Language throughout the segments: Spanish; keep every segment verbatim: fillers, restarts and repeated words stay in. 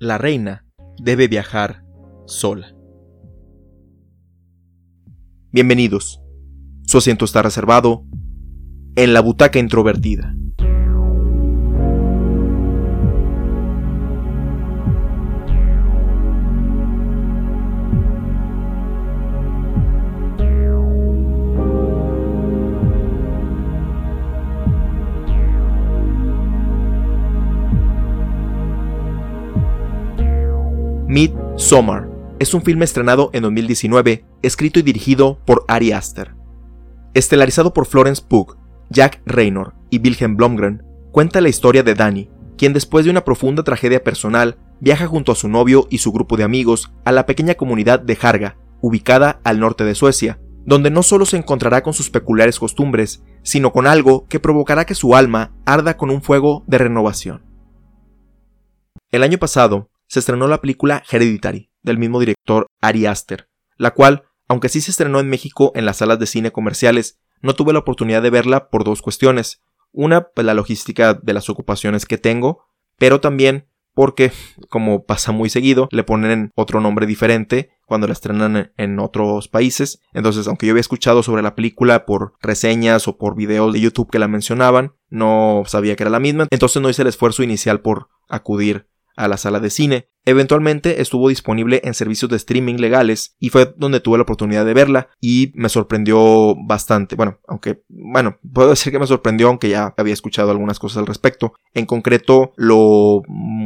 La reina debe viajar sola. Bienvenidos. Su asiento está reservado en la butaca introvertida. Midsommar es un filme estrenado en dos mil diecinueve, escrito y dirigido por Ari Aster. Estelarizado por Florence Pugh, Jack Reynor y Wilhelm Blomgren, cuenta la historia de Dani, quien después de una profunda tragedia personal, viaja junto a su novio y su grupo de amigos a la pequeña comunidad de Haga, ubicada al norte de Suecia, donde no solo se encontrará con sus peculiares costumbres, sino con algo que provocará que su alma arda con un fuego de renovación. El año pasado, se estrenó la película Hereditary, del mismo director Ari Aster, la cual, aunque sí se estrenó en México en las salas de cine comerciales, no tuve la oportunidad de verla por dos cuestiones. Una, pues la logística de las ocupaciones que tengo, pero también porque, como pasa muy seguido, le ponen otro nombre diferente cuando la estrenan en otros países. Entonces, aunque yo había escuchado sobre la película por reseñas o por videos de YouTube que la mencionaban, no sabía que era la misma, entonces no hice el esfuerzo inicial por acudir a la sala de cine. Eventualmente estuvo disponible en servicios de streaming legales y fue donde tuve la oportunidad de verla y me sorprendió bastante. Bueno, aunque, bueno, puedo decir que me sorprendió aunque ya había escuchado algunas cosas al respecto. En concreto, lo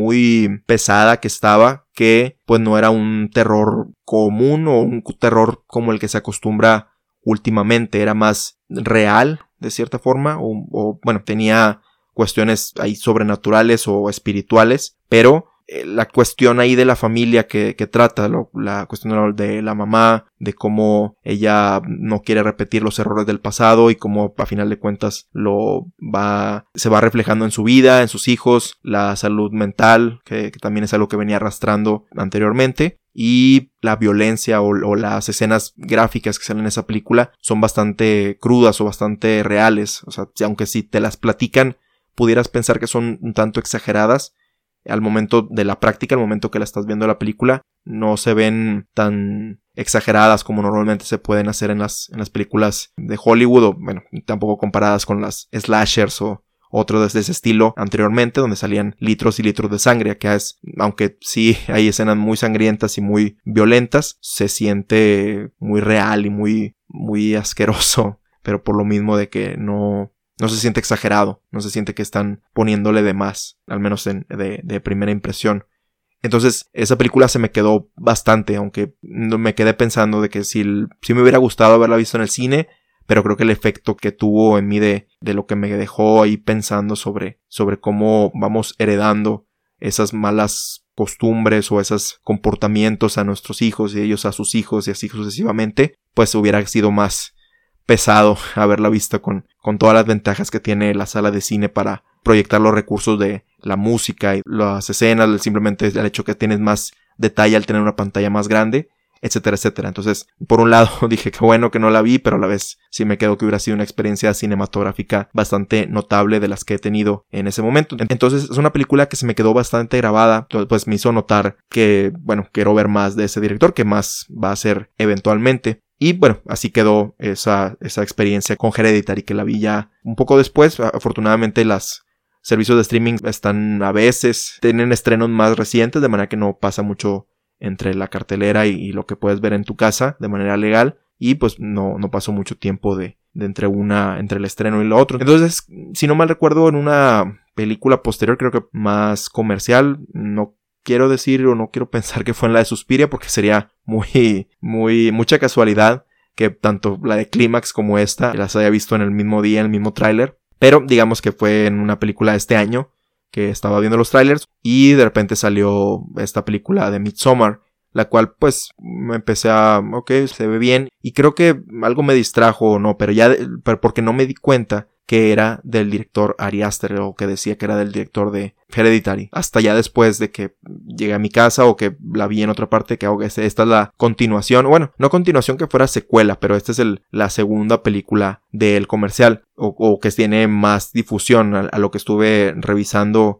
muy pesada que estaba, que pues no era un terror común o un terror como el que se acostumbra últimamente, era más real de cierta forma o, o bueno, tenía cuestiones ahí sobrenaturales o espirituales, pero eh, la cuestión ahí de la familia que, que trata, lo, la cuestión de la mamá, de cómo ella no quiere repetir los errores del pasado y cómo a final de cuentas lo va, se va reflejando en su vida, en sus hijos, la salud mental, que, que también es algo que venía arrastrando anteriormente. Y la violencia o, o las escenas gráficas que salen en esa película son bastante crudas o bastante reales. O sea, aunque si te las platican pudieras pensar que son un tanto exageradas, al momento de la práctica, al momento que la estás viendo la película, no se ven tan exageradas como normalmente se pueden hacer en las, en las películas de Hollywood, o bueno, tampoco comparadas con las slashers o otros de ese estilo anteriormente, donde salían litros y litros de sangre. Acá es, aunque sí hay escenas muy sangrientas y muy violentas, se siente muy real y muy, muy asqueroso, pero por lo mismo de que no... No se siente exagerado, no se siente que están poniéndole de más, al menos en, de, de primera impresión. Entonces, esa película se me quedó bastante, aunque me quedé pensando de que si, si me hubiera gustado haberla visto en el cine, pero creo que el efecto que tuvo en mí de, de lo que me dejó ahí pensando sobre, sobre cómo vamos heredando esas malas costumbres o esos comportamientos a nuestros hijos y ellos a sus hijos y así sucesivamente, pues hubiera sido más pesado haberla visto con, con todas las ventajas que tiene la sala de cine para proyectar los recursos de la música y las escenas, simplemente el hecho que tienes más detalle al tener una pantalla más grande, etcétera, etcétera. Entonces, por un lado dije que bueno que no la vi, pero a la vez sí me quedo que hubiera sido una experiencia cinematográfica bastante notable de las que he tenido en ese momento. Entonces, es una película que se me quedó bastante grabada, pues me hizo notar que, bueno, quiero ver más de ese director, que más va a hacer eventualmente. Y bueno, así quedó esa, esa experiencia con Hereditary, que la vi ya un poco después. Afortunadamente los servicios de streaming están a veces, tienen estrenos más recientes, de manera que no pasa mucho entre la cartelera y, y lo que puedes ver en tu casa de manera legal. Y pues no, no pasó mucho tiempo de, de entre una, entre el estreno y lo otro. Entonces, si no mal recuerdo, en una película posterior, creo que más comercial, no quiero decir o no quiero pensar que fue en la de Suspiria, porque sería muy, muy, mucha casualidad que tanto la de Clímax como esta las haya visto en el mismo día, en el mismo tráiler. Pero digamos que fue en una película de este año que estaba viendo los trailers y de repente salió esta película de Midsommar, la cual pues me empecé a, ok, se ve bien y creo que algo me distrajo o no, pero ya, pero porque no me di cuenta que era del director Ari Aster, o que decía que era del director de Hereditary, hasta ya después de que llegué a mi casa o que la vi en otra parte, que oh, esta es la continuación, bueno, no continuación que fuera secuela, pero esta es el, la segunda película del comercial, o, o que tiene más difusión a, a lo que estuve revisando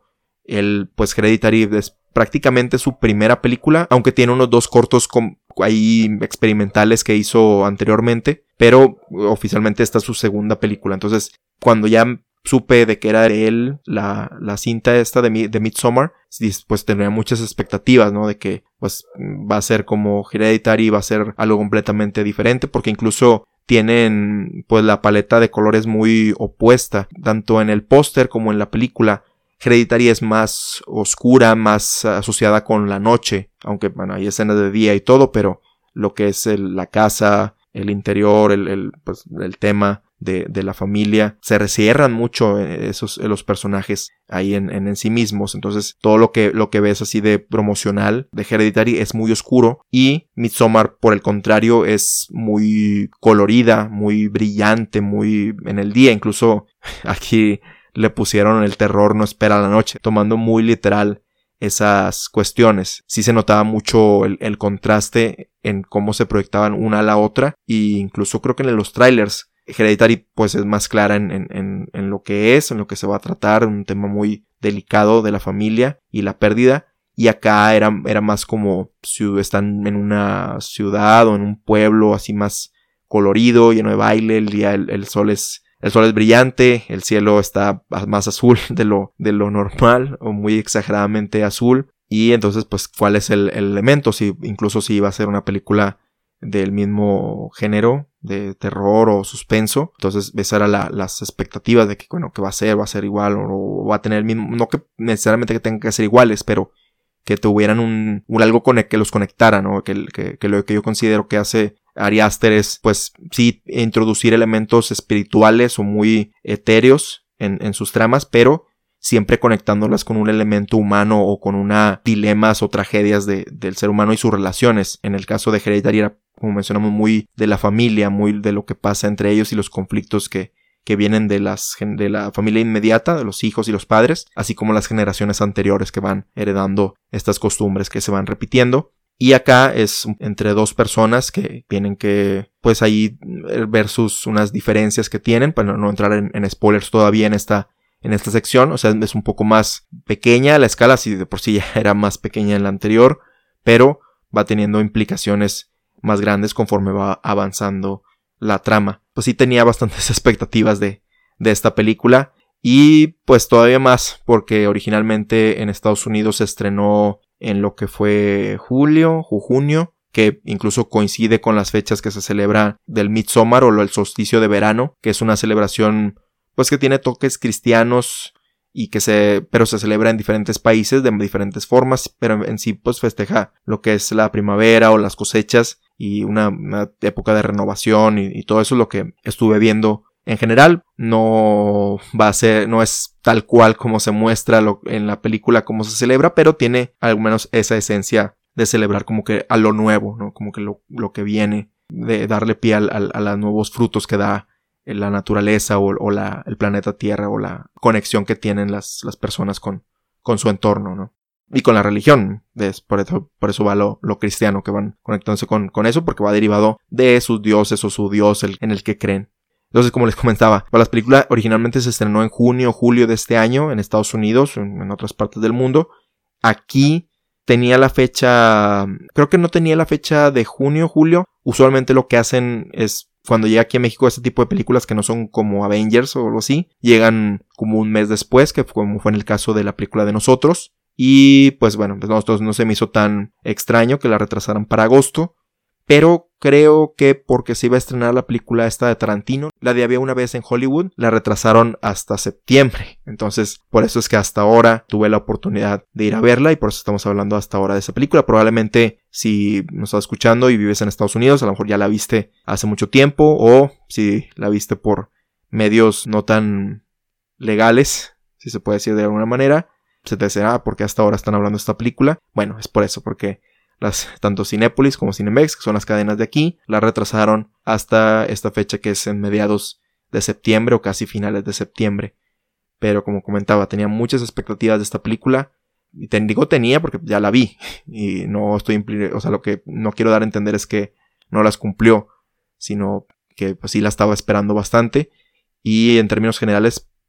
Él, pues Hereditary es prácticamente su primera película, aunque tiene unos dos cortos con, ahí experimentales que hizo anteriormente, pero oficialmente esta es su segunda película. Entonces, cuando ya supe de que era él la, la cinta esta de, de Midsommar, pues tenía muchas expectativas, ¿no? De que pues va a ser como Hereditary, va a ser algo completamente diferente, porque incluso tienen pues la paleta de colores muy opuesta, tanto en el póster como en la película. Hereditary es más oscura, más asociada con la noche, aunque bueno, hay escenas de día y todo, pero lo que es el, la casa, el interior, el, el, pues, el tema de, de la familia, se recierran mucho esos los personajes ahí en, en, en sí mismos. Entonces todo lo que, lo que ves así de promocional de Hereditary es muy oscuro, y Midsommar por el contrario es muy colorida, muy brillante, muy en el día. Incluso aquí le pusieron el terror no espera la noche, tomando muy literal esas cuestiones. Sí se notaba mucho el, el contraste en cómo se proyectaban una a la otra, y incluso creo que en los trailers Hereditary pues es más clara en, en, en, en lo que es, en lo que se va a tratar, un tema muy delicado de la familia y la pérdida, y acá era, era más como si están en una ciudad o en un pueblo así más colorido, lleno de baile, el día el, el sol es El sol es brillante, el cielo está más azul de lo, de lo normal, o muy exageradamente azul. Y entonces, pues, ¿cuál es el, el elemento? Si, incluso si iba a ser una película del mismo género, de terror o suspenso. Entonces, esas eran la, las expectativas de que, bueno, que va a ser, va a ser igual, o, o va a tener el mismo, no que necesariamente que tengan que ser iguales, pero que tuvieran un, un algo con el que los conectara, ¿no? Que, que, que lo que yo considero que hace Ari Aster es, pues, sí, introducir elementos espirituales o muy etéreos en, en sus tramas, pero siempre conectándolas con un elemento humano o con una dilemas o tragedias de, del ser humano y sus relaciones. En el caso de Hereditary era, como mencionamos, muy de la familia, muy de lo que pasa entre ellos y los conflictos que, que vienen de, las, de la familia inmediata, de los hijos y los padres, así como las generaciones anteriores que van heredando estas costumbres que se van repitiendo. Y acá es entre dos personas que tienen que, pues ahí ver sus, unas diferencias que tienen, para no entrar en, en spoilers todavía en esta, en esta sección. O sea, es un poco más pequeña la escala, si de por sí ya era más pequeña en la anterior, pero va teniendo implicaciones más grandes conforme va avanzando la trama. Pues sí tenía bastantes expectativas de, de esta película, y pues todavía más, porque originalmente en Estados Unidos se estrenó en lo que fue julio o junio, que incluso coincide con las fechas que se celebra del Midsommar o el solsticio de verano, que es una celebración pues que tiene toques cristianos y que se, pero se celebra en diferentes países de diferentes formas, pero en sí pues festeja lo que es la primavera o las cosechas y una, una época de renovación, y, y todo eso es lo que estuve viendo. En general, no va a ser, no es tal cual como se muestra lo, en la película como se celebra, pero tiene al menos esa esencia de celebrar como que a lo nuevo, ¿no? Como que lo, lo que viene, de darle pie al, al, a los nuevos frutos que da la naturaleza o, o la, el planeta Tierra, o la conexión que tienen las, las personas con, con su entorno, ¿no? Y con la religión. Es por eso, por eso va lo, lo cristiano, que van conectándose con, con eso, porque va derivado de sus dioses o su dios el, en el que creen. Entonces, como les comentaba, la película originalmente se estrenó en junio o julio de este año en Estados Unidos, en, en otras partes del mundo. Aquí tenía la fecha, creo que no tenía la fecha de junio o julio. Usualmente lo que hacen es, cuando llega aquí a México este tipo de películas que no son como Avengers o algo así, llegan como un mes después, que fue, como fue en el caso de la película de Nosotros. Y pues bueno, pues nosotros no se me hizo tan extraño que la retrasaran para agosto. Pero creo que porque se iba a estrenar la película esta de Tarantino, la de Había una vez en Hollywood, la retrasaron hasta septiembre. Entonces, por eso es que hasta ahora tuve la oportunidad de ir a verla, y por eso estamos hablando hasta ahora de esa película. Probablemente si nos estás escuchando y vives en Estados Unidos, a lo mejor ya la viste hace mucho tiempo, o si la viste por medios no tan legales, si se puede decir de alguna manera, se te dice, ah, ¿por qué hasta ahora están hablando de esta película? Bueno, es por eso, porque Las, tanto Cinépolis como Cinemex, que son las cadenas de aquí, la retrasaron hasta esta fecha, que es en mediados de septiembre o casi finales de septiembre. Pero como comentaba, tenía muchas expectativas de esta película. Y te digo tenía porque ya la vi. Y no estoy impli- o sea, lo que no quiero dar a entender es que no las cumplió, sino que pues sí la estaba esperando bastante. Y en términos generales,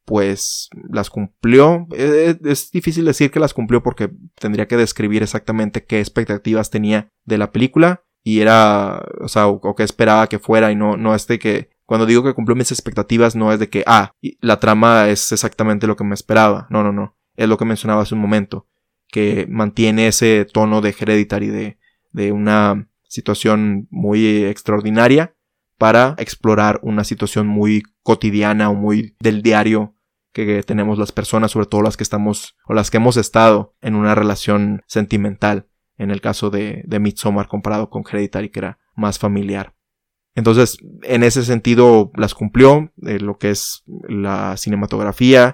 pues las cumplió. Es, es difícil decir que las cumplió porque tendría que describir exactamente qué expectativas tenía de la película y era, o sea, o, o qué esperaba que fuera, y no, no es de que, cuando digo que cumplió mis expectativas no es de que, ah, la trama es exactamente lo que me esperaba. No, no, no. Es lo que mencionaba hace un momento, que mantiene ese tono de Hereditary, de, de una situación muy extraordinaria para explorar una situación muy cotidiana o muy del diario que tenemos las personas, sobre todo las que estamos o las que hemos estado en una relación sentimental, en el caso de, de Midsommar comparado con Hereditary, que era más familiar. Entonces, en ese sentido las cumplió, eh, lo que es la cinematografía,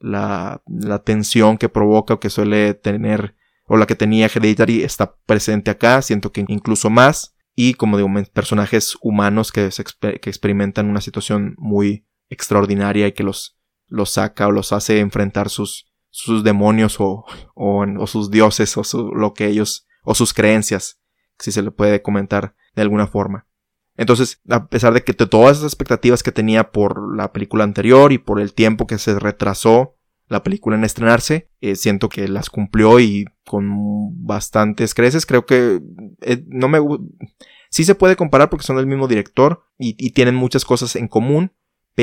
la, la tensión que provoca o que suele tener, o la que tenía Hereditary, está presente acá, siento que incluso más, y como digo, personajes humanos que, se, que experimentan una situación muy extraordinaria y que los, los saca o los hace enfrentar sus, sus demonios o, o, o sus dioses o su, lo que ellos, o sus creencias, si se le puede comentar de alguna forma. Entonces, a pesar de que de todas esas expectativas que tenía por la película anterior y por el tiempo que se retrasó la película en estrenarse, eh, siento que las cumplió y con bastantes creces. Creo que eh, no me sí se puede comparar porque son del mismo director y, y tienen muchas cosas en común,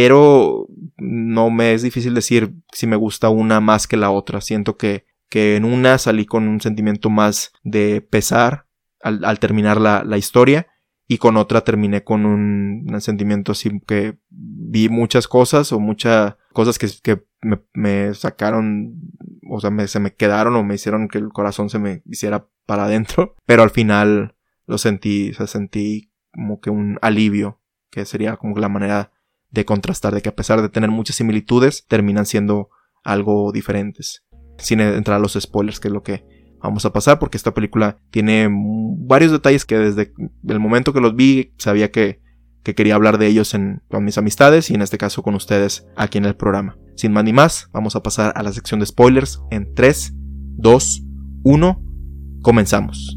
pero no me es difícil decir si me gusta una más que la otra. Siento que, que en una salí con un sentimiento más de pesar al, al terminar la, la historia, y con otra terminé con un, un sentimiento así que vi muchas cosas o muchas cosas que, que me, me sacaron, o sea, me, se me quedaron o me hicieron que el corazón se me hiciera para adentro. Pero al final lo sentí, o sea, sentí como que un alivio, que sería como la manera de contrastar, de que a pesar de tener muchas similitudes, terminan siendo algo diferentes. Sin entrar a los spoilers, que es lo que vamos a pasar, porque esta película tiene varios detalles que desde el momento que los vi sabía que, que quería hablar de ellos en, con mis amistades y en este caso con ustedes aquí en el programa. Sin más ni más, vamos a pasar a la sección de spoilers en tres, dos, uno, comenzamos.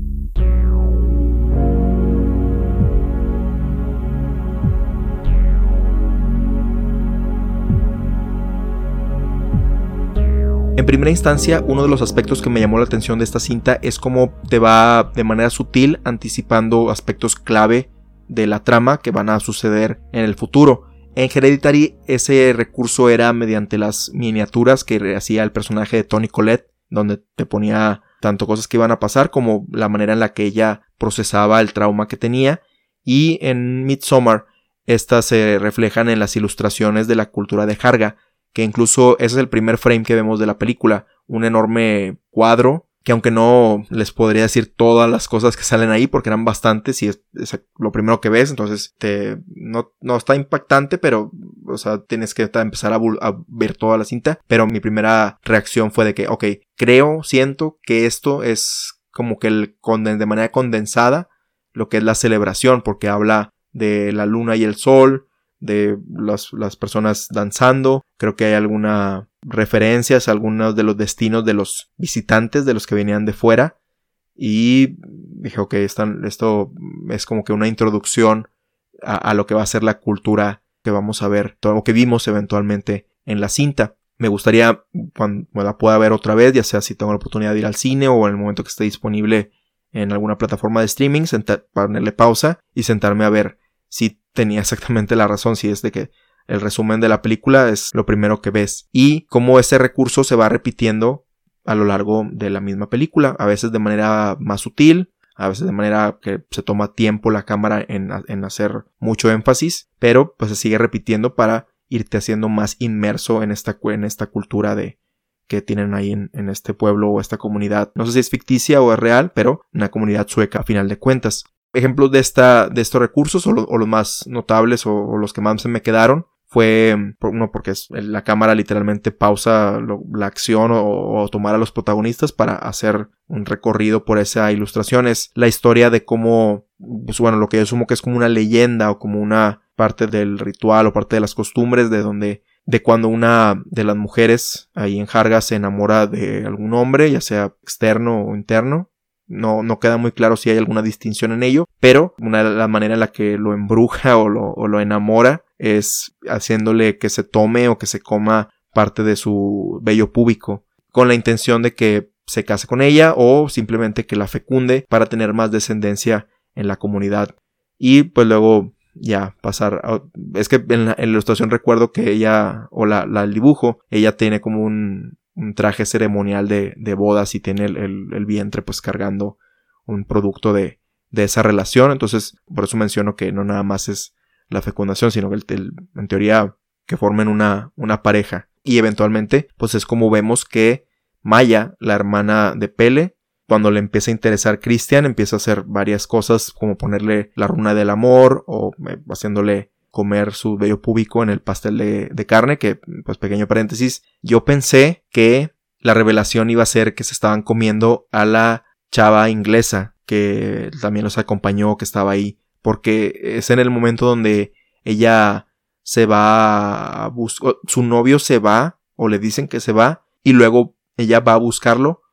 En primera instancia, uno de los aspectos que me llamó la atención de esta cinta es cómo te va de manera sutil anticipando aspectos clave de la trama que van a suceder en el futuro. En Hereditary ese recurso era mediante las miniaturas que hacía el personaje de Toni Collette, donde te ponía tanto cosas que iban a pasar como la manera en la que ella procesaba el trauma que tenía. Y en Midsommar estas se reflejan en las ilustraciones de la cultura de Harga, que incluso ese es el primer frame que vemos de la película, un enorme cuadro, que aunque no les podría decir todas las cosas que salen ahí, porque eran bastantes y es, es lo primero que ves, entonces te, no, no está impactante, pero, o sea, tienes que empezar a, a ver toda la cinta, pero mi primera reacción fue de que, ok, creo, siento que esto es como que el conden, de manera condensada, lo que es la celebración, porque habla de la luna y el sol, de las, las personas danzando. Creo que hay algunas referencias a algunos de los destinos de los visitantes, de los que venían de fuera. Y dije, ok, están, esto es como que una introducción a, a lo que va a ser la cultura que vamos a ver, todo lo que vimos eventualmente en la cinta. Me gustaría, cuando la pueda ver otra vez, ya sea si tengo la oportunidad de ir al cine o en el momento que esté disponible en alguna plataforma de streaming, sentar, ponerle pausa y sentarme a ver si tenía exactamente la razón, si es de que el resumen de la película es lo primero que ves y cómo ese recurso se va repitiendo a lo largo de la misma película, a veces de manera más sutil, a veces de manera que se toma tiempo la cámara en, en hacer mucho énfasis, pero pues se sigue repitiendo para irte haciendo más inmerso en esta, en esta cultura de que tienen ahí en, en este pueblo o esta comunidad. No sé si es ficticia o es real, pero una comunidad sueca a final de cuentas. Ejemplos de esta de estos recursos o, lo, o los más notables o, o los que más se me quedaron fue uno porque es, la cámara literalmente pausa lo, la acción o, o tomar a los protagonistas para hacer un recorrido por esa ilustración. Es la historia de cómo, pues bueno, lo que yo asumo que es como una leyenda o como una parte del ritual o parte de las costumbres de donde de cuando una de las mujeres ahí en Harga se enamora de algún hombre, ya sea externo o interno. No, no queda muy claro si hay alguna distinción en ello, pero una, la manera en la que lo embruja o lo, o lo enamora es haciéndole que se tome o que se coma parte de su vello púbico, con la intención de que se case con ella o simplemente que la fecunde para tener más descendencia en la comunidad. Y pues luego ya pasar a, es que en la, en la ilustración recuerdo que ella, o la, la el dibujo, ella tiene como un, un traje ceremonial de, de bodas y tiene el, el, el vientre pues cargando un producto de, de esa relación. Entonces por eso menciono que no nada más es la fecundación, sino que el, el, en teoría que formen una, una pareja. Y eventualmente pues es como vemos que Maya, la hermana de Pele, cuando le empieza a interesar Christian, empieza a hacer varias cosas como ponerle la runa del amor o eh, haciéndole comer su vello púbico en el pastel de, de carne, que pues pequeño paréntesis, yo pensé que la revelación iba a ser que se estaban comiendo a la chava inglesa que también los acompañó, que estaba ahí, porque es en el momento donde ella se va a buscar, su novio se va o le dicen que se va y luego ella va a buscarlo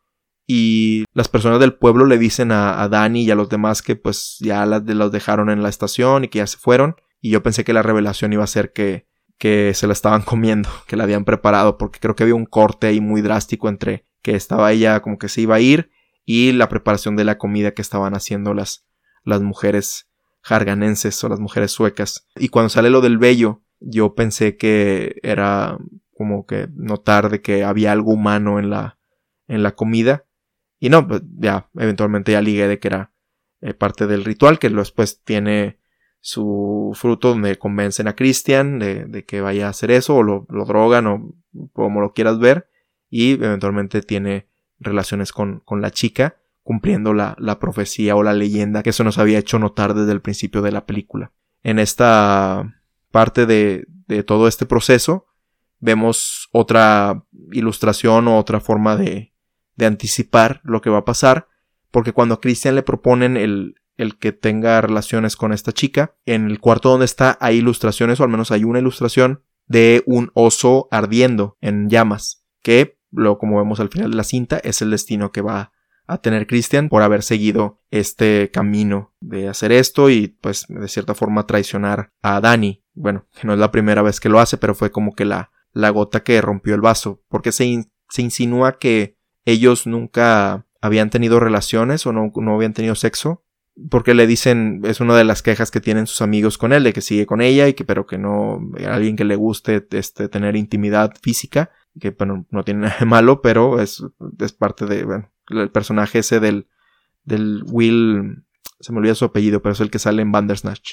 y las personas del pueblo le dicen a, a Dani y a los demás que pues ya las, los dejaron en la estación y que ya se fueron, y yo pensé que la revelación iba a ser que, que se la estaban comiendo, que la habían preparado, porque creo que había un corte ahí muy drástico entre que estaba ella como que se iba a ir y la preparación de la comida que estaban haciendo las, las mujeres jarganenses o las mujeres suecas. Y cuando sale lo del vello, yo pensé que era como que notar de que había algo humano en la, en la comida. Y no, pues ya, eventualmente ya ligué de que era eh, parte del ritual, que después tiene su fruto donde convencen a Christian de, de que vaya a hacer eso, o lo, lo drogan, o como lo quieras ver, y eventualmente tiene relaciones con, con la chica, cumpliendo la, la profecía o la leyenda que se nos había hecho notar desde el principio de la película. En esta parte de, de todo este proceso, vemos otra ilustración o otra forma de, de anticipar lo que va a pasar, porque cuando a Christian le proponen el, el que tenga relaciones con esta chica, en el cuarto donde está hay ilustraciones, o al menos hay una ilustración de un oso ardiendo en llamas, que luego, como vemos al final de la cinta, es el destino que va a tener Christian por haber seguido este camino de hacer esto y pues de cierta forma traicionar a Dani. Bueno, que no es la primera vez que lo hace, pero fue como que la la gota que rompió el vaso, porque se, in, se insinúa que ellos nunca habían tenido relaciones o no, no habían tenido sexo, porque le dicen, es una de las quejas que tienen sus amigos con él, de que sigue con ella y que pero que no, alguien que le guste este, tener intimidad física, que bueno, no tiene nada de malo, pero es, es parte de, bueno, el personaje ese del, del Will, se me olvida su apellido, pero es el que sale en Bandersnatch.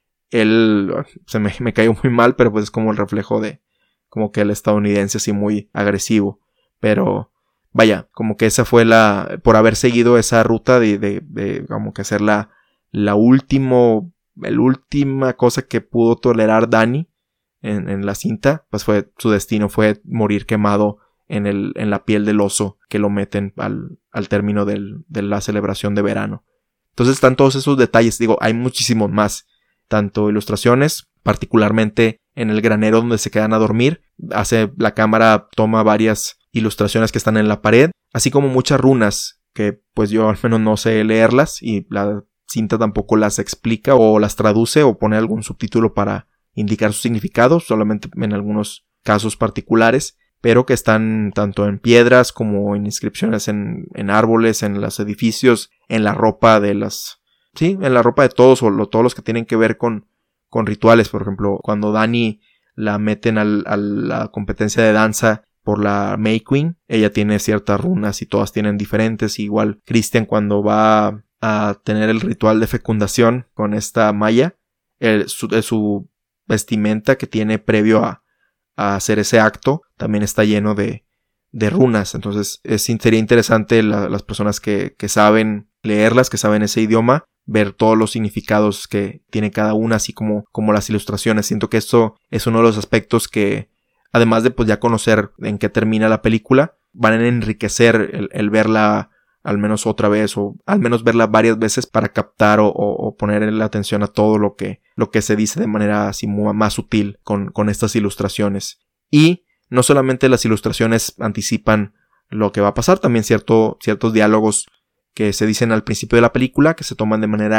Él se me, me cayó muy mal, pero pues es como el reflejo de como que el estadounidense así muy agresivo, pero vaya, como que esa fue la, por haber seguido esa ruta de, de, de como que hacer la, la último, el última cosa que pudo tolerar Dani en, en la cinta, pues fue, su destino fue morir quemado en el, en la piel del oso que lo meten al, al término del, de la celebración de verano. Entonces están todos esos detalles, digo, hay muchísimos más, tanto ilustraciones, particularmente en el granero donde se quedan a dormir, hace la cámara toma varias ilustraciones que están en la pared, así como muchas runas que pues yo al menos no sé leerlas y la cinta tampoco las explica o las traduce o pone algún subtítulo para indicar su significado, solamente en algunos casos particulares, pero que están tanto en piedras como en inscripciones en, en árboles, en los edificios, en la ropa de las, sí, en la ropa de todos o lo, todos los que tienen que ver con con rituales. Por ejemplo, cuando Dani la meten al, a la competencia de danza por la May Queen, ella tiene ciertas runas y todas tienen diferentes. Igual Christian cuando va a tener el ritual de fecundación con esta Maya, el, su, su vestimenta que tiene previo a, a hacer ese acto también está lleno de, de runas. Entonces es, sería interesante la, las personas que, que saben leerlas, que saben ese idioma, ver todos los significados que tiene cada una, así como, como las ilustraciones. Siento que esto es uno de los aspectos que, además de pues ya conocer en qué termina la película, van a enriquecer el, el verla al menos otra vez o al menos verla varias veces para captar o, o, o poner la atención a todo lo que, lo que se dice de manera así más sutil con, con estas ilustraciones. Y no solamente las ilustraciones anticipan lo que va a pasar, también cierto, ciertos diálogos que se dicen al principio de la película, que se toman de manera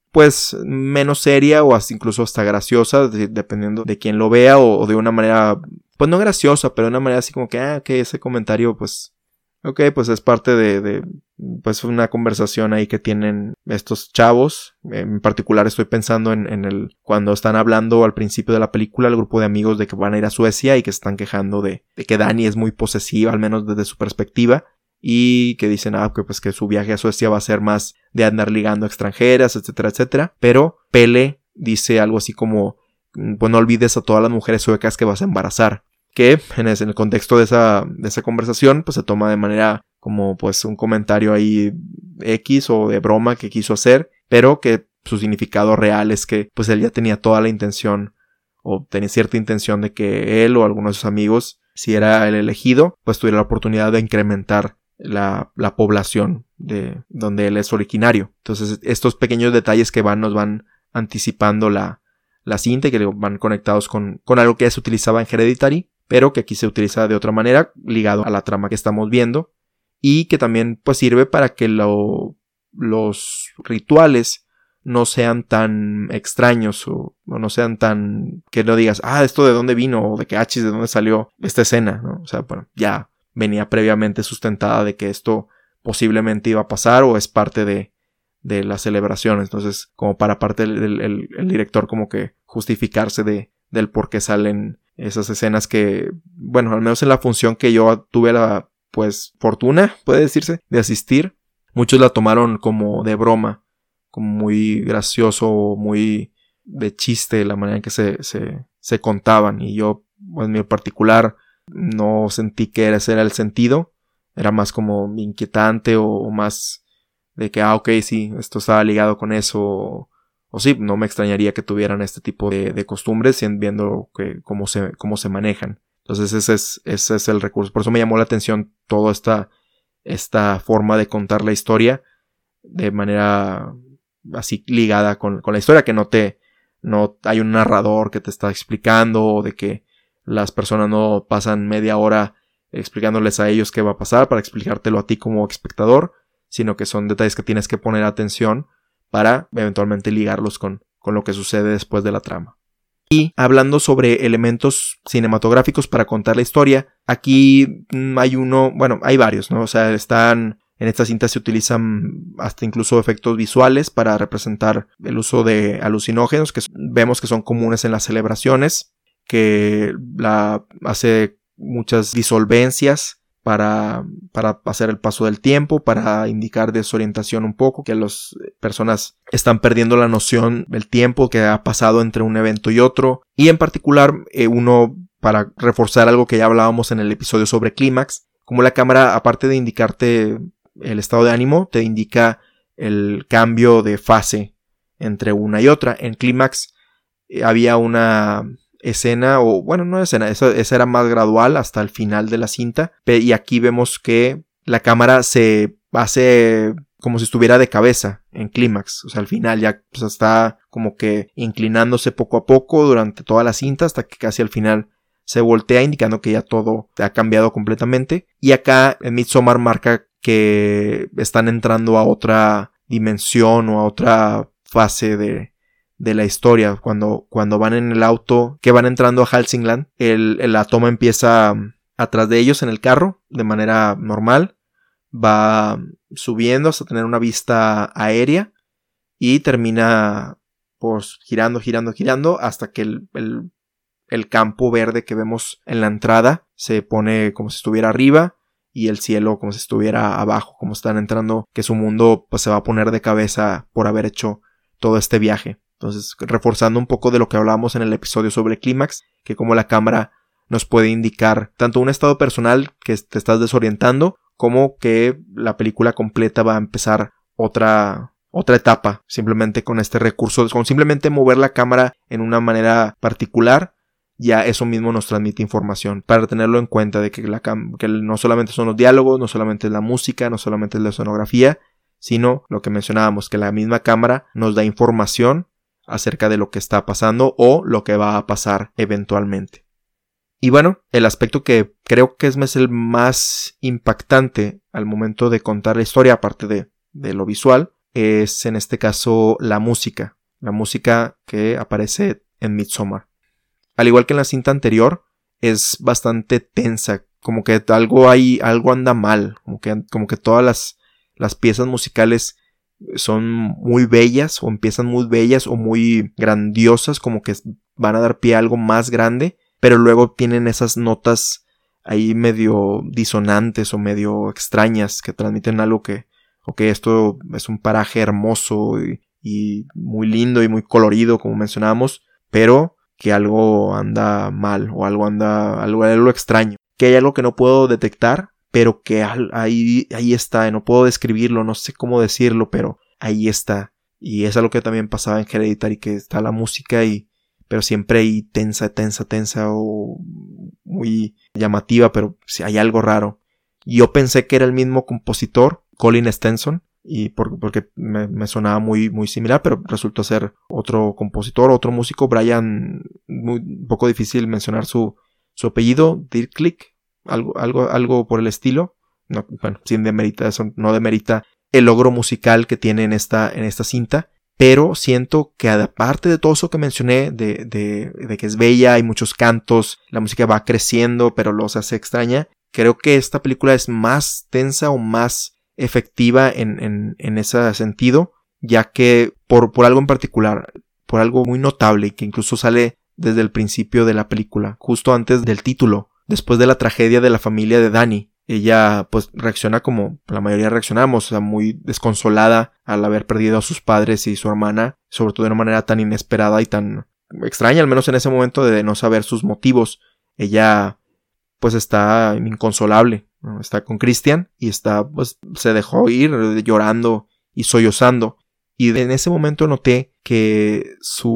pues menos seria o hasta incluso hasta graciosa, de, dependiendo de quién lo vea, o, o de una manera, pues no graciosa, pero de una manera así como que, ah, ok, ese comentario, pues, ok, pues es parte de, de, pues una conversación ahí que tienen estos chavos. En particular estoy pensando en, en el, cuando están hablando al principio de la película, el grupo de amigos de que van a ir a Suecia y que se están quejando de, de que Dani es muy posesiva, al menos desde su perspectiva. Y que dicen, ah, que pues que su viaje a Suecia va a ser más de andar ligando a extranjeras, etcétera, etcétera. Pero Pelle dice algo así como, pues no olvides a todas las mujeres suecas que vas a embarazar. Que en, ese, en el contexto de esa, de esa conversación, pues se toma de manera como pues un comentario ahí X o de broma que quiso hacer, pero que su significado real es que pues él ya tenía toda la intención, o tenía cierta intención de que él o algunos de sus amigos, si era el elegido, pues tuviera la oportunidad de incrementar La, la población de donde él es originario. Entonces estos pequeños detalles que van nos van anticipando la, la cinta y que van conectados con, con algo que ya se utilizaba en Hereditary, pero que aquí se utiliza de otra manera, ligado a la trama que estamos viendo, y que también pues sirve para que lo, los rituales no sean tan extraños o, o no sean tan, que no digas, ah, esto de dónde vino, o de qué achis, de dónde salió esta escena, ¿no? O sea, bueno, ya venía previamente sustentada de que esto posiblemente iba a pasar o es parte de, de las celebraciones. Entonces, como para parte del el, el director como que justificarse de, del por qué salen esas escenas que, bueno, al menos en la función que yo tuve la, pues, fortuna, puede decirse, de asistir, muchos la tomaron como de broma, como muy gracioso, muy de chiste la manera en que se, se, se contaban, y yo, en mi particular, no sentí que ese era el sentido. Era más como inquietante o, o más de que, ah, ok, sí, esto estaba ligado con eso. O, o sí, no me extrañaría que tuvieran este tipo de, de costumbres, viendo que, cómo, se, cómo se manejan. Entonces ese es, ese es el recurso. Por eso me llamó la atención toda esta, esta forma de contar la historia de manera así ligada con, con la historia, que no te, no hay un narrador que te está explicando, o de que las personas no pasan media hora explicándoles a ellos qué va a pasar para explicártelo a ti como espectador, sino que son detalles que tienes que poner atención para eventualmente ligarlos con, con lo que sucede después de la trama. Y hablando sobre elementos cinematográficos para contar la historia, aquí hay uno, bueno, hay varios, ¿no? O sea, están, en esta cinta se utilizan hasta incluso efectos visuales para representar el uso de alucinógenos, que vemos que son comunes en las celebraciones, que la hace muchas disolvencias para, para hacer el paso del tiempo, para indicar desorientación un poco, que las personas están perdiendo la noción del tiempo que ha pasado entre un evento y otro, y en particular eh, uno, para reforzar algo que ya hablábamos en el episodio sobre Clímax, como la cámara, aparte de indicarte el estado de ánimo, te indica el cambio de fase entre una y otra. En Clímax eh, había una escena, o bueno, no escena, esa, esa era más gradual hasta el final de la cinta, y aquí vemos que la cámara se hace como si estuviera de cabeza en Clímax, o sea, al final ya pues, está como que inclinándose poco a poco durante toda la cinta hasta que casi al final se voltea, indicando que ya todo ha cambiado completamente. Y acá en Midsommar marca que están entrando a otra dimensión o a otra fase de de la historia, cuando, cuando van en el auto, que van entrando a Hälsingland, el, el, la toma empieza atrás de ellos en el carro, de manera normal, va subiendo hasta tener una vista aérea, y termina pues girando, girando, girando, hasta que el, el, el campo verde que vemos en la entrada se pone como si estuviera arriba, y el cielo como si estuviera abajo, como están entrando, que su mundo pues se va a poner de cabeza por haber hecho todo este viaje. Entonces, reforzando un poco de lo que hablábamos en el episodio sobre Clímax, que como la cámara nos puede indicar tanto un estado personal que te estás desorientando, como que la película completa va a empezar otra, otra etapa, simplemente con este recurso, con simplemente mover la cámara en una manera particular, ya eso mismo nos transmite información, para tenerlo en cuenta de que, la cam- que no solamente son los diálogos, no solamente es la música, no solamente es la escenografía, sino lo que mencionábamos, que la misma cámara nos da información acerca de lo que está pasando o lo que va a pasar eventualmente. Y bueno, el aspecto que creo que es el más impactante al momento de contar la historia, aparte de, de lo visual, es en este caso la música, la música que aparece en Midsommar. Al igual que en la cinta anterior, es bastante tensa, como que algo hay, algo anda mal, como que, como que todas las, las piezas musicales son muy bellas, o empiezan muy bellas o muy grandiosas, como que van a dar pie a algo más grande, pero luego tienen esas notas ahí medio disonantes o medio extrañas que transmiten algo que, ok, esto es un paraje hermoso y, y muy lindo y muy colorido, como mencionábamos, pero que algo anda mal o algo anda, algo, algo extraño, que hay algo que no puedo detectar, pero que ahí, ahí está, no puedo describirlo, no sé cómo decirlo, pero ahí está. Y es algo que también pasaba en Hereditary, que está la música y pero siempre ahí tensa, tensa, tensa o muy llamativa, pero sí hay algo raro. Y yo pensé que era el mismo compositor, Colin Stenson, y por, porque me, me sonaba muy, muy similar, pero resultó ser otro compositor, otro músico, Brian, muy, un poco difícil mencionar su, su apellido, Dirklick, algo, algo, algo por el estilo. No, bueno, sin demerita eso, no demerita el logro musical que tiene en esta, en esta cinta. Pero siento que aparte de todo eso que mencioné, de, de, de que es bella, hay muchos cantos, la música va creciendo, pero luego se hace extraña, creo que esta película es más tensa o más efectiva en, en, en ese sentido, ya que por, por algo en particular, por algo muy notable y que incluso sale desde el principio de la película, justo antes del título, después de la tragedia de la familia de Dani. Ella pues reacciona como la mayoría reaccionamos, o sea, muy desconsolada al haber perdido a sus padres y su hermana, sobre todo de una manera tan inesperada y tan extraña, al menos en ese momento, de no saber sus motivos. Ella pues está inconsolable, ¿no? Está con Christian y está, pues se dejó ir llorando y sollozando. Y en ese momento noté que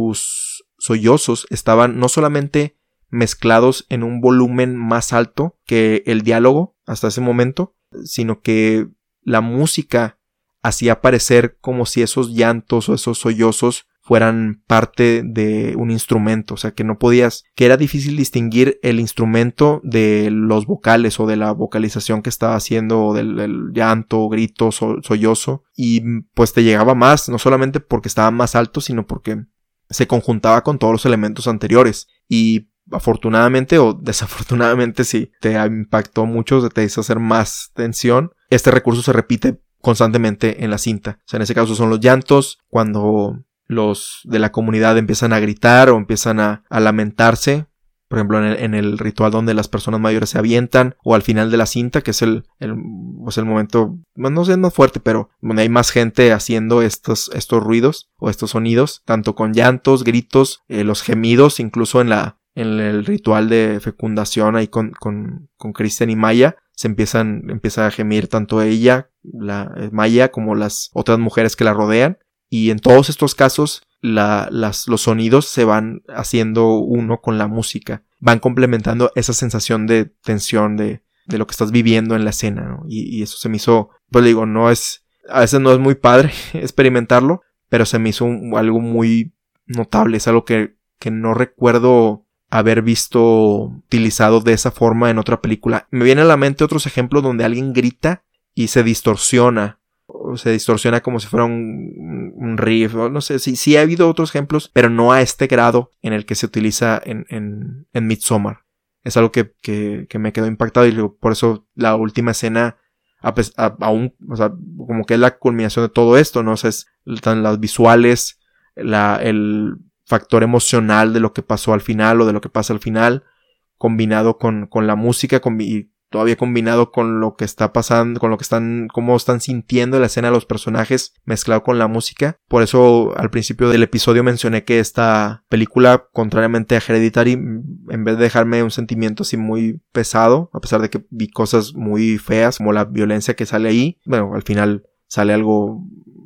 sus sollozos estaban no solamente mezclados en un volumen más alto que el diálogo hasta ese momento, sino que la música hacía parecer como si esos llantos o esos sollozos fueran parte de un instrumento, o sea que no podías, que era difícil distinguir el instrumento de los vocales o de la vocalización que estaba haciendo, o del, del llanto, grito, so, sollozo, y pues te llegaba más, no solamente porque estaba más alto, sino porque se conjuntaba con todos los elementos anteriores. Y afortunadamente o desafortunadamente, si te impactó mucho, te hizo hacer más tensión, este recurso se repite constantemente en la cinta. O sea, en ese caso son los llantos, cuando los de la comunidad empiezan a gritar o empiezan a, a lamentarse, por ejemplo en el, en el ritual donde las personas mayores se avientan, o al final de la cinta, que es el, el, pues el momento, bueno, no sé, más fuerte, pero donde hay más gente haciendo estos, estos ruidos o estos sonidos, tanto con llantos, gritos, eh, los gemidos, incluso en la en el ritual de fecundación ahí con, con, con Christian y Maya, se empiezan, empieza a gemir tanto ella, la eh, Maya, como las otras mujeres que la rodean, y en todos estos casos la, las, los sonidos se van haciendo uno con la música, van complementando esa sensación de tensión de, de lo que estás viviendo en la escena, ¿no? Y, y eso se me hizo, pues digo, no es, a veces no es muy padre experimentarlo, pero se me hizo un, algo muy notable, es algo que, que no recuerdo haber visto utilizado de esa forma en otra película. Me vienen a la mente otros ejemplos donde alguien grita y se distorsiona, o se distorsiona como si fuera un, un riff, no sé, sí, sí ha habido otros ejemplos, pero no a este grado en el que se utiliza en, en, en Midsommar. Es algo que, que, que me quedó impactado, y por eso la última escena a, a, aún, o sea, como que es la culminación de todo esto, ¿no? O sea, es tan las visuales, la, el factor emocional de lo que pasó al final o de lo que pasa al final, combinado con, con la música, con, y todavía combinado con lo que está pasando, con lo que están, cómo están sintiendo la escena los personajes, mezclado con la música. Por eso al principio del episodio mencioné que esta película, contrariamente a Hereditary, en vez de dejarme un sentimiento así muy pesado, a pesar de que vi cosas muy feas, como la violencia que sale ahí, bueno, al final sale algo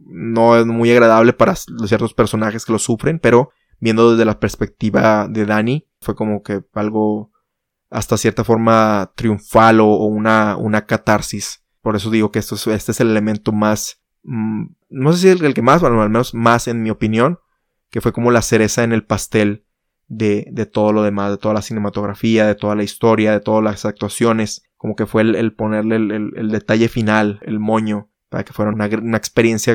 no muy agradable para ciertos personajes que lo sufren, pero viendo desde la perspectiva de Dani, fue como que algo hasta cierta forma triunfal, o, o una, una catarsis. Por eso digo que esto es, este es el elemento más, mmm, no sé si es el que más, bueno, al menos más en mi opinión, que fue como la cereza en el pastel de, de todo lo demás, de toda la cinematografía, de toda la historia, de todas las actuaciones, como que fue el, el ponerle el, el, el detalle final, el moño, para que fuera una, una experiencia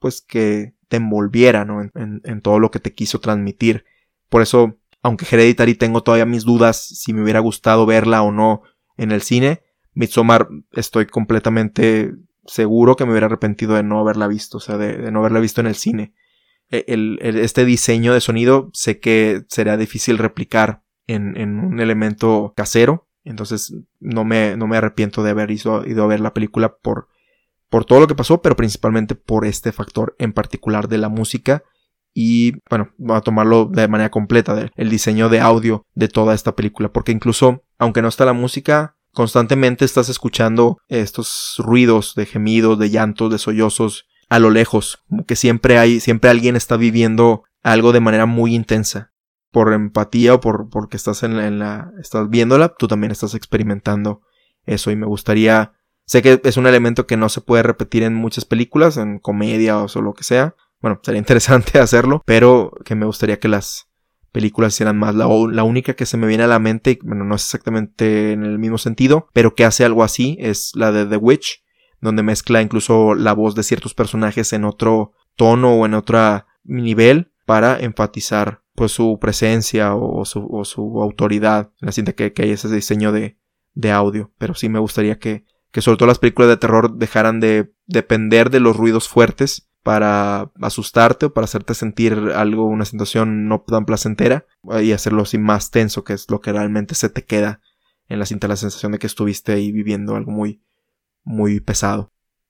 pues que te envolviera, ¿no? En, en, en todo lo que te quiso transmitir. Por eso, aunque Hereditary tengo todavía mis dudas si me hubiera gustado verla o no en el cine, Midsommar estoy completamente seguro que me hubiera arrepentido de no haberla visto, o sea, de, de no haberla visto en el cine. El, el, este diseño de sonido sé que será difícil replicar en, en un elemento casero, entonces no me, no me arrepiento de haber ido, ido a ver la película por, por todo lo que pasó, pero principalmente por este factor en particular de la música y, bueno, voy a tomarlo de manera completa, de, el diseño de audio de toda esta película, porque incluso, aunque no está la música, constantemente estás escuchando estos ruidos de gemidos, de llantos, de sollozos a lo lejos, como que siempre hay, siempre alguien está viviendo algo de manera muy intensa. Por empatía o por porque estás en la, en la, estás viéndola, tú también estás experimentando eso y me gustaría, sé que es un elemento que no se puede repetir en muchas películas, en comedia o lo que sea, bueno, sería interesante hacerlo, pero que me gustaría que las películas hicieran más. La, la única que se me viene a la mente, bueno, no es exactamente en el mismo sentido, pero que hace algo así, es la de The Witch, donde mezcla incluso la voz de ciertos personajes en otro tono o en otro nivel para enfatizar pues su presencia o su, o su autoridad en la cinta, que, que hay ese diseño de, de audio. Pero sí me gustaría que, que sobre todo las películas de terror dejaran de depender de los ruidos fuertes para asustarte o para hacerte sentir algo, una situación no tan placentera, y hacerlo así más tenso, que es lo que realmente se te queda en la cinta, la sensación de que estuviste ahí viviendo algo muy, muy pesado.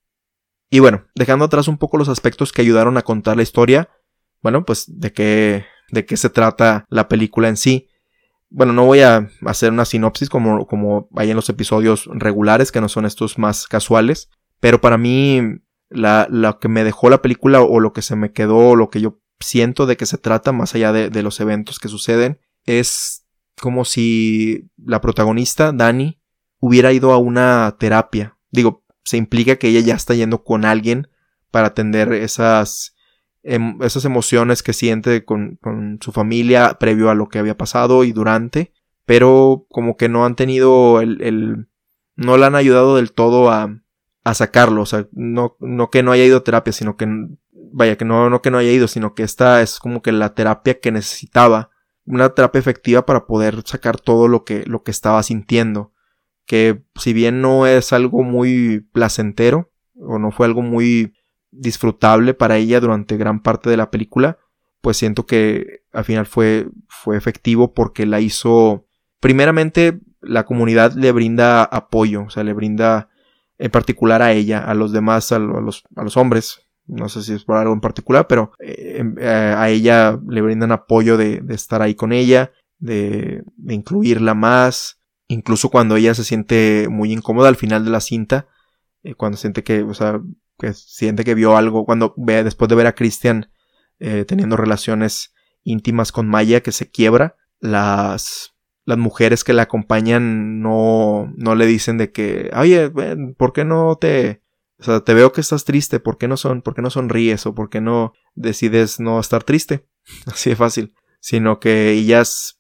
Y bueno, dejando atrás un poco los aspectos que ayudaron a contar la historia, bueno, pues de qué, de qué se trata la película en sí. Bueno, no voy a hacer una sinopsis como, como hay en los episodios regulares, que no son estos más casuales, pero para mí la, lo que me dejó la película o lo que se me quedó, o lo que yo siento de que se trata, más allá de, de los eventos que suceden, es como si la protagonista, Dani, hubiera ido a una terapia. Digo, se implica que ella ya está yendo con alguien para atender esas, em, esas emociones que siente con, con su familia previo a lo que había pasado y durante, pero como que no han tenido el, el no la han ayudado del todo a, a sacarlo, o sea, no, no que no haya ido a terapia, sino que, vaya, que no, no que no haya ido, sino que esta es como que la terapia que necesitaba, una terapia efectiva para poder sacar todo lo que, lo que estaba sintiendo. Que si bien no es algo muy placentero o no fue algo muy disfrutable para ella durante gran parte de la película, pues siento que al final fue, fue efectivo porque la hizo, primeramente la comunidad le brinda apoyo, o sea, le brinda en particular a ella, a los demás, a los, a los hombres, no sé si es por algo en particular, pero eh, a ella le brindan apoyo de, de estar ahí con ella, de, de incluirla más. Incluso cuando ella se siente muy incómoda al final de la cinta, eh, cuando siente que, o sea, que siente que vio algo, cuando ve, después de ver a Christian eh, teniendo relaciones íntimas con Maya, que se quiebra, las, las mujeres que la acompañan no, no le dicen de que, oye, ¿por qué no te, o sea, te veo que estás triste, ¿por qué no son, por qué no sonríes o por qué no decides no estar triste? Así de fácil. Sino que ellas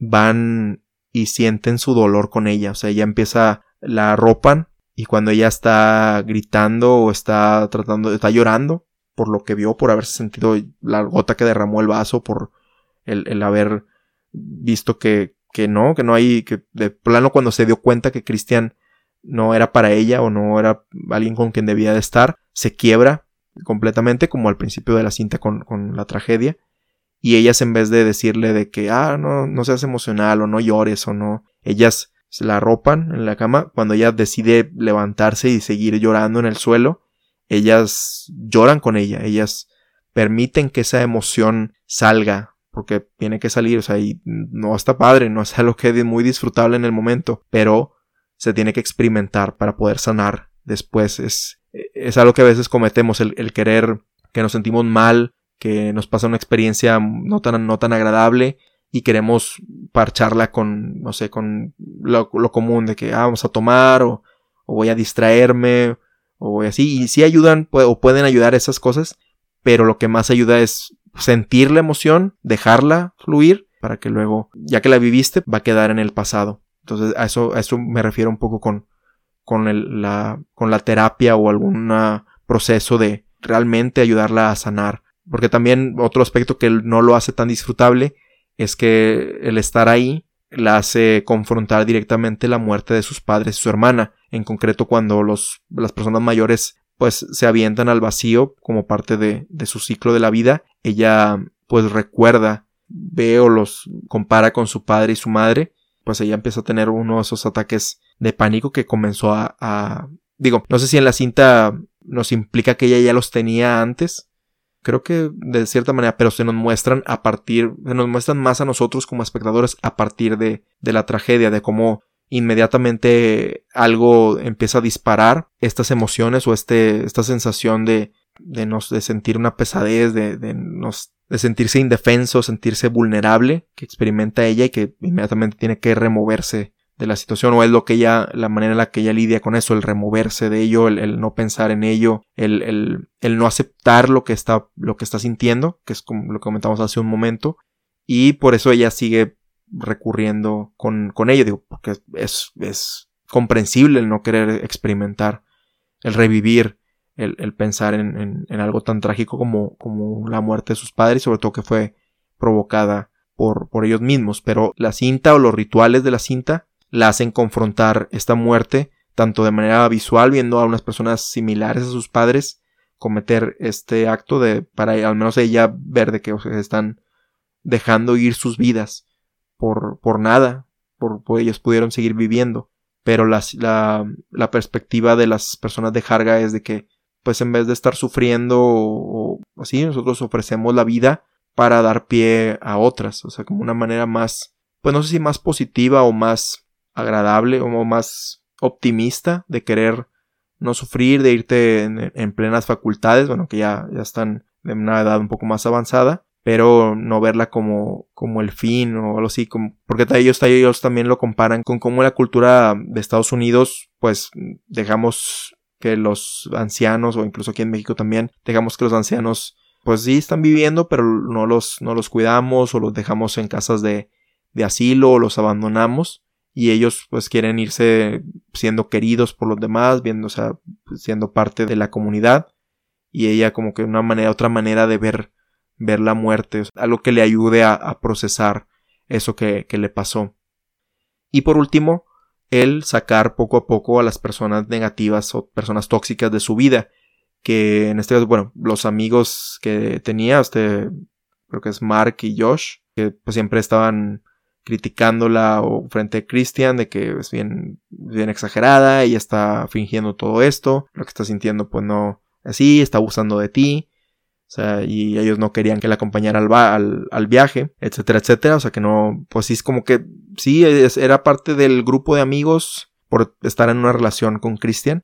van y sienten su dolor con ella, o sea, ella empieza, la arropan y cuando ella está gritando o está tratando, está llorando por lo que vio, por haberse sentido la gota que derramó el vaso, por el, el haber visto que, que no, que no hay, que de plano cuando se dio cuenta que Christian no era para ella o no era alguien con quien debía de estar, se quiebra completamente como al principio de la cinta con, con la tragedia. Y ellas, en vez de decirle de que, ah, no, no seas emocional o no llores o no, ellas se la arropan en la cama. Cuando ella decide levantarse y seguir llorando en el suelo, ellas lloran con ella, ellas permiten que esa emoción salga, porque tiene que salir, o sea, y no está padre, no es algo que es muy disfrutable en el momento, pero se tiene que experimentar para poder sanar después. Es, es algo que a veces cometemos, el, el querer, que nos sentimos mal, que nos pasa una experiencia no tan, no tan agradable y queremos parcharla con, no sé, con lo, lo común de que ah, vamos a tomar o, o voy a distraerme o voy así. Y sí ayudan o pueden ayudar esas cosas, pero lo que más ayuda es sentir la emoción, dejarla fluir para que luego, ya que la viviste, va a quedar en el pasado. Entonces a eso, a eso me refiero un poco con, con, el, la, con la terapia o algún proceso de realmente ayudarla a sanar. Porque también otro aspecto que no lo hace tan disfrutable es que el estar ahí la hace confrontar directamente la muerte de sus padres y su hermana. En concreto, cuando los, las personas mayores pues se avientan al vacío como parte de, de su ciclo de la vida, ella pues recuerda, ve o los compara con su padre y su madre, pues ella empieza a tener uno de esos ataques de pánico que comenzó a, a... Digo, no sé si en la cinta nos implica que ella ya los tenía antes, creo que de cierta manera, pero se nos muestran a partir, se nos muestran más a nosotros como espectadores a partir de, de la tragedia, de cómo inmediatamente algo empieza a disparar estas emociones o este, esta sensación de, de, nos, de sentir una pesadez, de, de, nos, de sentirse indefenso, sentirse vulnerable que experimenta ella y que inmediatamente tiene que removerse de la situación, o es lo que ella, la manera en la que ella lidia con eso, el removerse de ello, el, el no pensar en ello, el, el, el no aceptar lo que está, lo que está sintiendo, que es como lo que comentamos hace un momento, y por eso ella sigue recurriendo con, con ello, digo, porque es, es comprensible el no querer experimentar, el revivir, el, el pensar en, en, en algo tan trágico como, como la muerte de sus padres, sobre todo que fue provocada por, por ellos mismos, pero la cinta o los rituales de la cinta la hacen confrontar esta muerte, tanto de manera visual, viendo a unas personas similares a sus padres cometer este acto de, para al menos ella ver de que o sea, están dejando ir sus vidas por, por nada, por, por ellos pudieron seguir viviendo, pero la, la, la perspectiva de las personas de Harga es de que, pues en vez de estar sufriendo o, o así, nosotros ofrecemos la vida para dar pie a otras, o sea, como una manera más, pues no sé si más positiva o más agradable o más optimista de querer no sufrir, de irte en, en plenas facultades, bueno, que ya, ya están de una edad un poco más avanzada, pero no verla como, como el fin o algo así, como, porque ellos, ellos también lo comparan con cómo la cultura de Estados Unidos, pues dejamos que los ancianos, o incluso aquí en México también, dejamos que los ancianos, pues sí están viviendo, pero no los, no los cuidamos o los dejamos en casas de, de asilo o los abandonamos. Y ellos pues quieren irse siendo queridos por los demás, viendo, o sea, siendo parte de la comunidad. Y ella como que una manera, otra manera de ver, ver la muerte, o sea, algo que le ayude a, a procesar eso que, que le pasó. Y por último, el sacar poco a poco a las personas negativas o personas tóxicas de su vida. Que en este caso, bueno, los amigos que tenía, este, creo que es Mark y Josh, que pues siempre estaban criticándola o frente a Christian de que es bien, bien exagerada, ella está fingiendo todo esto, lo que está sintiendo pues no así, está abusando de ti, o sea, y ellos no querían que la acompañara al, al, al viaje, etcétera, etcétera, o sea que no, pues sí es como que sí, es, era parte del grupo de amigos por estar en una relación con Christian,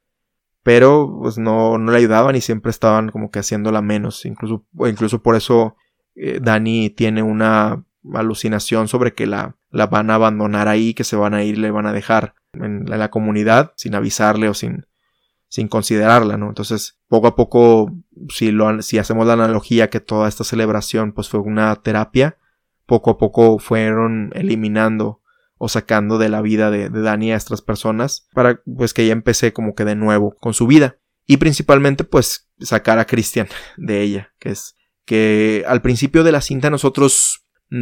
pero pues no, no le ayudaban y siempre estaban como que haciéndola menos, incluso, incluso por eso eh, Dani tiene una alucinación sobre que la, la van a abandonar ahí, que se van a ir, le van a dejar en la, en la comunidad sin avisarle o sin, sin considerarla, ¿no? Entonces, poco a poco, si, lo, si hacemos la analogía que toda esta celebración pues fue una terapia, poco a poco fueron eliminando o sacando de la vida de, de Dani a estas personas para pues que ella empecé como que de nuevo con su vida. Y principalmente pues sacar a Christian de ella, que es que al principio de la cinta nosotros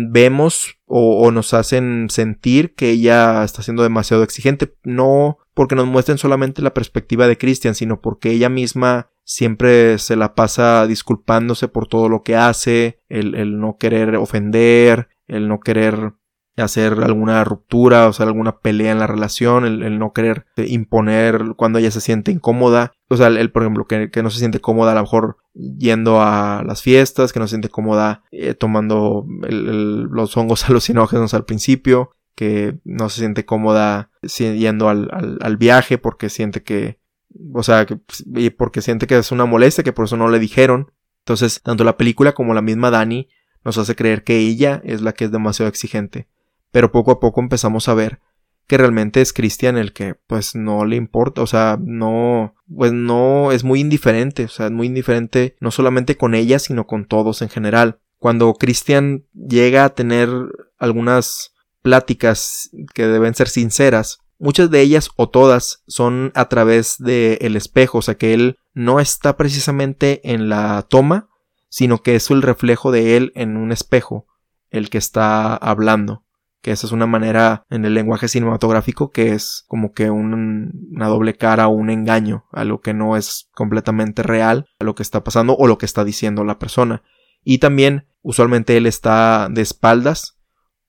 vemos o, o nos hacen sentir que ella está siendo demasiado exigente, no porque nos muestren solamente la perspectiva de Christian, sino porque ella misma siempre se la pasa disculpándose por todo lo que hace, el, el no querer ofender, el no querer hacer alguna ruptura, o sea, alguna pelea en la relación, el, el no querer imponer cuando ella se siente incómoda, o sea, el, por ejemplo, que, que no se siente cómoda a lo mejor yendo a las fiestas, que no se siente cómoda eh, tomando el, el, los hongos alucinógenos al principio, que no se siente cómoda yendo al, al, al viaje porque siente que, o sea, que, porque siente que es una molestia, que por eso no le dijeron. Entonces, tanto la película como la misma Dani nos hace creer que ella es la que es demasiado exigente. Pero poco a poco empezamos a ver que realmente es Christian el que pues no le importa, o sea, no, pues no, es muy indiferente, o sea, es muy indiferente no solamente con ella, sino con todos en general. Cuando Christian llega a tener algunas pláticas que deben ser sinceras, muchas de ellas o todas son a través del espejo, o sea que él no está precisamente en la toma, sino que es el reflejo de él en un espejo, el que está hablando. Que esa es una manera en el lenguaje cinematográfico que es como que un, una doble cara o un engaño a lo que no es completamente real, a lo que está pasando o lo que está diciendo la persona. Y también usualmente él está de espaldas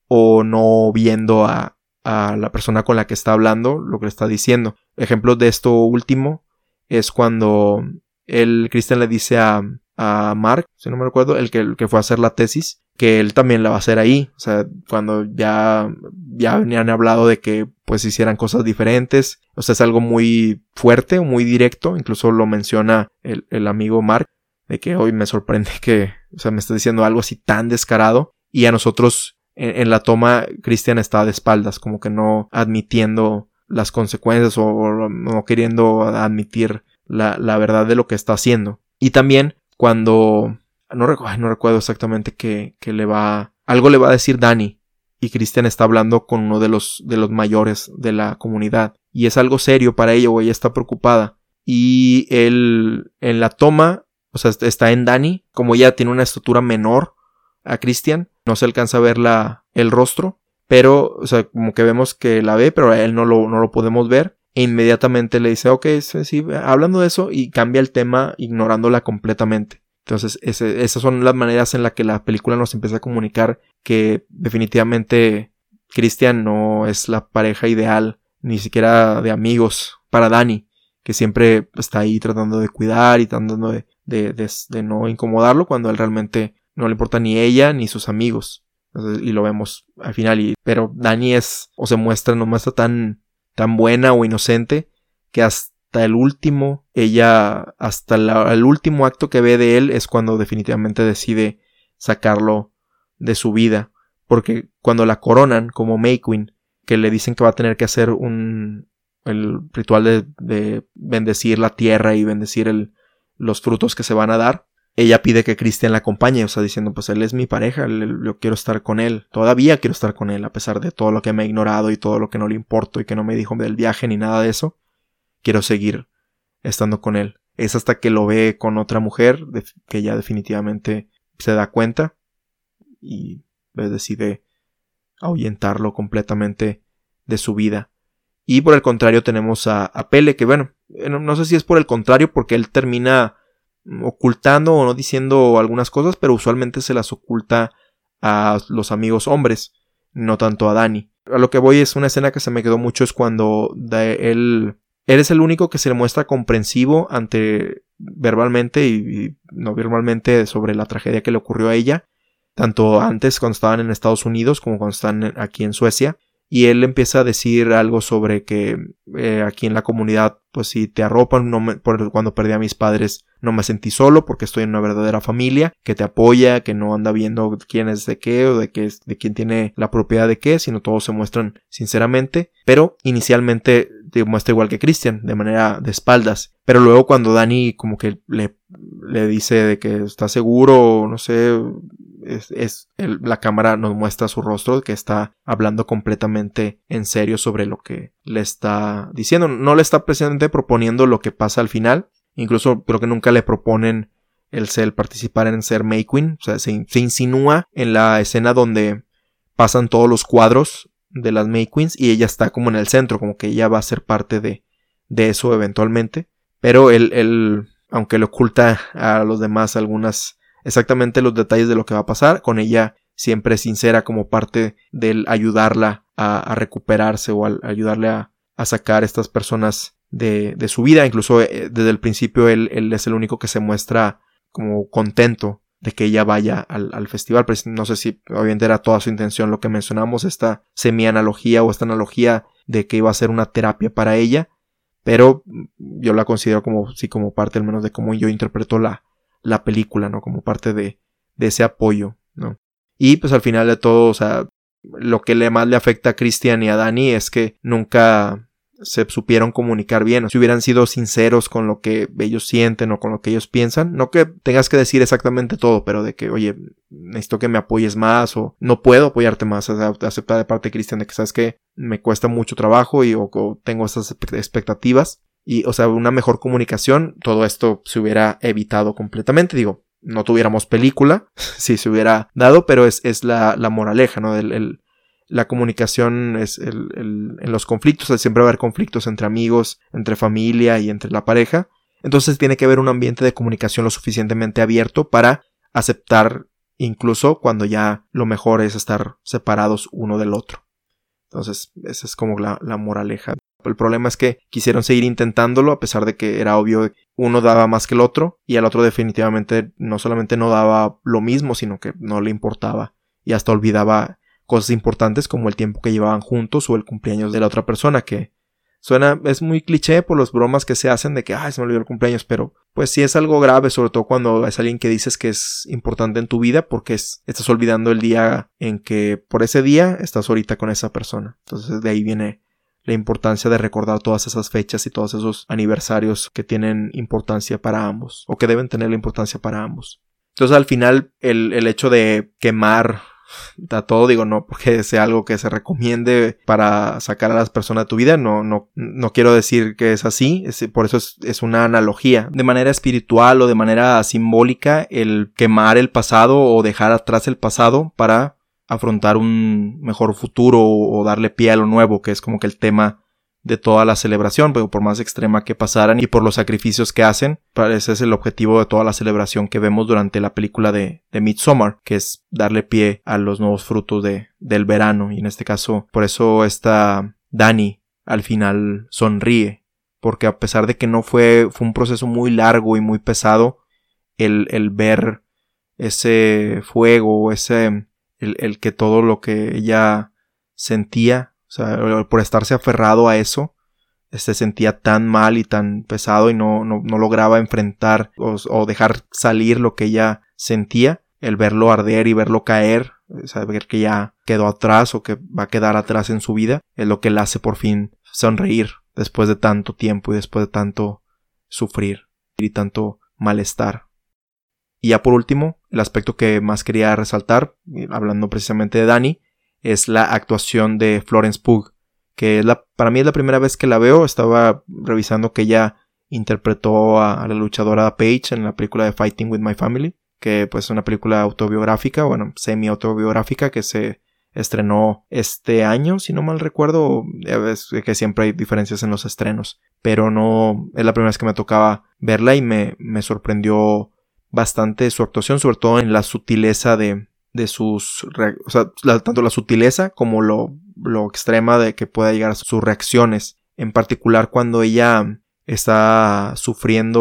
o no viendo a, a la persona con la que está hablando lo que le está diciendo. Ejemplo de esto último es cuando él, Christian le dice a, a Mark, si no me recuerdo, el que, el que fue a hacer la tesis, que él también la va a hacer ahí. O sea, cuando ya, ya habían hablado de que pues hicieran cosas diferentes. O sea, es algo muy fuerte, muy directo. Incluso lo menciona el, el amigo Mark, de que hoy me sorprende que, o sea, me está diciendo algo así tan descarado. Y a nosotros, en, en la toma, Christian está de espaldas, como que no admitiendo las consecuencias o, o no queriendo admitir la, la verdad de lo que está haciendo. Y también cuando... No, recu- no recuerdo exactamente que, que le va... Algo le va a decir Dani. Y Christian está hablando con uno de los, de los mayores de la comunidad. Y es algo serio para ella, o ella está preocupada. Y él en la toma, o sea, está en Dani. Como ella tiene una estatura menor a Christian, no se alcanza a ver la, el rostro. Pero, o sea, como que vemos que la ve, pero a él no lo, no lo podemos ver. E inmediatamente le dice, ok, sí, sí, hablando de eso, y cambia el tema ignorándola completamente. Entonces, ese, esas son las maneras en las que la película nos empieza a comunicar que definitivamente Christian no es la pareja ideal, ni siquiera de amigos para Dani, que siempre está ahí tratando de cuidar y tratando de, de, de, de no incomodarlo cuando él realmente no le importa ni ella ni sus amigos. Entonces, y lo vemos al final. Y, pero Dani es, o se muestra, no muestra tan, tan buena o inocente que hasta Hasta el último, ella, hasta la, el último acto que ve de él es cuando definitivamente decide sacarlo de su vida. Porque cuando la coronan como May Queen, que le dicen que va a tener que hacer un, el ritual de, de bendecir la tierra y bendecir el, los frutos que se van a dar, ella pide que Christian la acompañe, o sea, diciendo, pues él es mi pareja, yo quiero estar con él, todavía quiero estar con él, a pesar de todo lo que me ha ignorado y todo lo que no le importo y que no me dijo del viaje ni nada de eso. Quiero seguir estando con él. Es hasta que lo ve con otra mujer que ya definitivamente se da cuenta y decide ahuyentarlo completamente de su vida. Y por el contrario tenemos a, a Pele, que bueno, no sé si es por el contrario porque él termina ocultando o no diciendo algunas cosas, pero usualmente se las oculta a los amigos hombres, no tanto a Dani. A lo que voy es una escena que se me quedó mucho, es cuando de él... Él es el único que se le muestra comprensivo ante verbalmente y, y no verbalmente sobre la tragedia que le ocurrió a ella, tanto antes cuando estaban en Estados Unidos como cuando están aquí en Suecia. Y él empieza a decir algo sobre que eh, aquí en la comunidad, pues si te arropan, no me, por, cuando perdí a mis padres no me sentí solo porque estoy en una verdadera familia que te apoya, que no anda viendo quién es de qué o de qué es, de quién tiene la propiedad de qué, sino todos se muestran sinceramente. Pero inicialmente te muestra igual que Christian, de manera de espaldas. Pero luego cuando Dani como que le, le dice de que está seguro, no sé, es, es el, la cámara nos muestra su rostro, que está hablando completamente en serio sobre lo que le está diciendo. No le está precisamente proponiendo lo que pasa al final. Incluso creo que nunca le proponen el ser, el participar en ser May Queen. O sea, se, se insinúa en la escena donde pasan todos los cuadros de las May Queens y ella está como en el centro, como que ella va a ser parte de, de eso eventualmente. Pero él, él, aunque le oculta a los demás algunas, exactamente los detalles de lo que va a pasar, con ella siempre es sincera como parte del ayudarla a, a recuperarse o a, a ayudarle a, a sacar a estas personas de, de su vida. Incluso eh, desde el principio él, él es el único que se muestra como contento de que ella vaya al, al festival. Pero no sé si obviamente era toda su intención lo que mencionamos, esta semi-analogía o esta analogía de que iba a ser una terapia para ella, pero yo la considero como, sí, como parte al menos de cómo yo interpreto la, la película, ¿no? Como parte de, de ese apoyo, ¿no? Y pues al final de todo, o sea, lo que le más le afecta a Christian y a Dani es que nunca se supieron comunicar bien. Si hubieran sido sinceros con lo que ellos sienten o con lo que ellos piensan, no que tengas que decir exactamente todo, pero de que, oye, necesito que me apoyes más o no puedo apoyarte más. O sea, aceptar de parte de Christian de que sabes que me cuesta mucho trabajo y o, o tengo esas expectativas y, o sea, una mejor comunicación, todo esto se hubiera evitado completamente. Digo, no tuviéramos película si se hubiera dado, pero es, es la, la moraleja, ¿no? El, el, la comunicación es el, el, en los conflictos, o sea, siempre va a haber conflictos entre amigos, entre familia y entre la pareja. Entonces tiene que haber un ambiente de comunicación lo suficientemente abierto para aceptar, incluso cuando ya lo mejor es estar separados uno del otro. Entonces, esa es como la, la moraleja. El problema es que quisieron seguir intentándolo a pesar de que era obvio que uno daba más que el otro y al otro definitivamente no solamente no daba lo mismo, sino que no le importaba y hasta olvidaba cosas importantes como el tiempo que llevaban juntos o el cumpleaños de la otra persona, que suena, es muy cliché por las bromas que se hacen de que ay, se me olvidó el cumpleaños, pero pues sí es algo grave, sobre todo cuando es alguien que dices que es importante en tu vida, porque es, estás olvidando el día en que por ese día estás ahorita con esa persona. Entonces de ahí viene la importancia de recordar todas esas fechas y todos esos aniversarios que tienen importancia para ambos, o que deben tener la importancia para ambos. Entonces al final el, el hecho de quemar a todo, digo, no porque sea algo que se recomiende para sacar a las personas de tu vida, no, no, no quiero decir que es así, es, por eso es, es una analogía. De manera espiritual o de manera simbólica, el quemar el pasado o dejar atrás el pasado para afrontar un mejor futuro o, o darle pie a lo nuevo, que es como que el tema de toda la celebración, pero por más extrema que pasaran y por los sacrificios que hacen, ese es el objetivo de toda la celebración que vemos durante la película de, de Midsommar, que es darle pie a los nuevos frutos de, del verano, y en este caso, por eso esta Dani al final sonríe, porque a pesar de que no fue, fue un proceso muy largo y muy pesado, el, el ver ese fuego, ese, el, el que todo lo que ella sentía, o sea, por estarse aferrado a eso, se sentía tan mal y tan pesado y no, no, no lograba enfrentar o, o dejar salir lo que ella sentía. El verlo arder y verlo caer, saber que ya quedó atrás o que va a quedar atrás en su vida, es lo que le hace por fin sonreír después de tanto tiempo y después de tanto sufrir y tanto malestar. Y ya por último, el aspecto que más quería resaltar, hablando precisamente de Dani, es la actuación de Florence Pugh, que es la, para mí es la primera vez que la veo. Estaba revisando que ella interpretó a, a la luchadora Paige en la película de Fighting with My Family, que pues es una película autobiográfica, bueno, semi-autobiográfica que se estrenó este año, si no mal recuerdo. Es que siempre hay diferencias en los estrenos, pero no, es la primera vez que me tocaba verla y me, me sorprendió bastante su actuación, sobre todo en la sutileza de de sus, o sea, la, tanto la sutileza como lo, lo extrema de que pueda llegar a sus reacciones, en particular cuando ella está sufriendo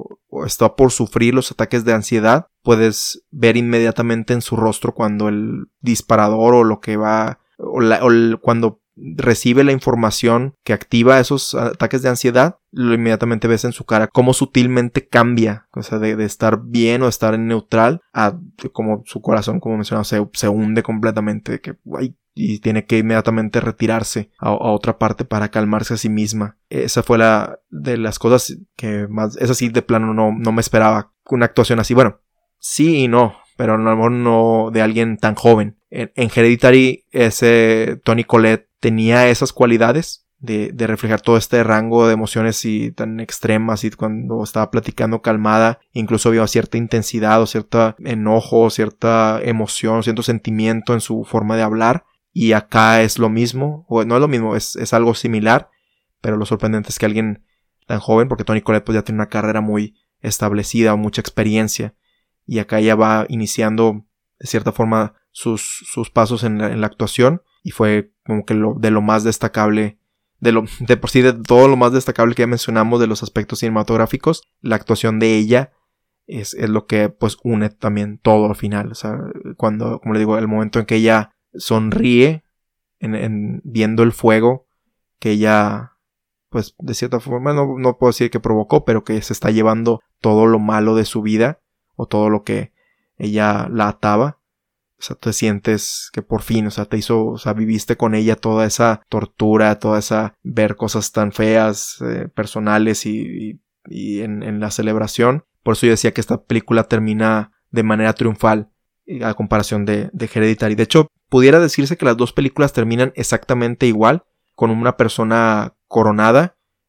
o está por sufrir los ataques de ansiedad, puedes ver inmediatamente en su rostro cuando el disparador o lo que va, o, la, o el, cuando recibe la información que activa esos ataques de ansiedad, lo inmediatamente ves en su cara cómo sutilmente cambia, o sea, de, de estar bien o estar en neutral a como su corazón, como mencionaba, se, se hunde completamente, que ay, y tiene que inmediatamente retirarse a, a otra parte para calmarse a sí misma. Esa fue la de las cosas que más, esa sí de plano no, no me esperaba una actuación así. Bueno, sí y no, pero a lo mejor no de alguien tan joven. En, en Hereditary, ese Toni Collette tenía esas cualidades de, de reflejar todo este rango de emociones y tan extremas, y cuando estaba platicando calmada, incluso había cierta intensidad o cierto enojo, cierta emoción, cierto sentimiento en su forma de hablar, y acá es lo mismo, o no es lo mismo, es, es algo similar, pero lo sorprendente es que alguien tan joven, porque Toni Collette pues ya tiene una carrera muy establecida, mucha experiencia, y acá ella va iniciando de cierta forma sus, sus pasos en la, en la actuación, y fue como que lo, de lo más destacable, de lo, de por sí de todo lo más destacable que ya mencionamos de los aspectos cinematográficos, la actuación de ella es, es lo que pues une también todo al final. O sea, cuando, como le digo, el momento en que ella sonríe en, en viendo el fuego que ella pues de cierta forma, no, no puedo decir que provocó, pero que se está llevando todo lo malo de su vida o todo lo que ella la ataba. O sea, te sientes que por fin, o sea, te hizo, o sea, viviste con ella toda esa tortura, toda esa, ver cosas tan feas, eh, personales y, y, y en, en la celebración. Por eso yo decía que esta película termina de manera triunfal a comparación de, de Hereditary. De hecho, pudiera decirse que las dos películas terminan exactamente igual, con una persona coronada